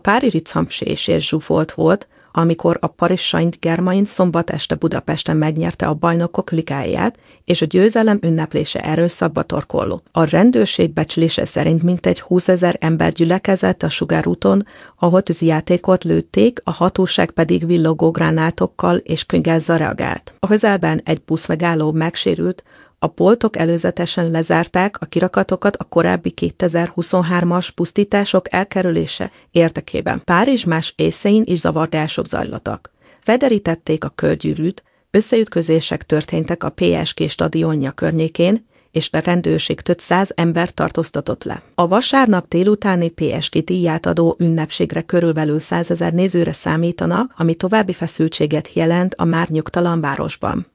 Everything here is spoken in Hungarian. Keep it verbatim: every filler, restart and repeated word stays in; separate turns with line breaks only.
párizsi campsés zsúfolt volt, amikor a Paris Saint-Germain szombat este Budapesten megnyerte a bajnokok ligáját, és a győzelem ünneplése erőszakba torkollott. A rendőrség becslése szerint mintegy húszezer ember gyülekezett a Sugárúton, ahol tűzijátékot lőtték, a hatóság pedig villogó gránátokkal és könyvgázzal reagált. A közelben egy buszmegálló megsérült, a boltok előzetesen lezárták a kirakatokat a korábbi kétezer-huszonhármas pusztítások elkerülése érdekében. Párizs más részein is zavargások zajlottak. Felderítették a körgyűrűt, összeütközések történtek a pé es gé stadionja környékén, és a rendőrség több száz ember tartóztatott le. A vasárnap délutáni pé es gé díját adó ünnepségre körülbelül százezer nézőre számítanak, ami további feszültséget jelent a már nyugtalan városban.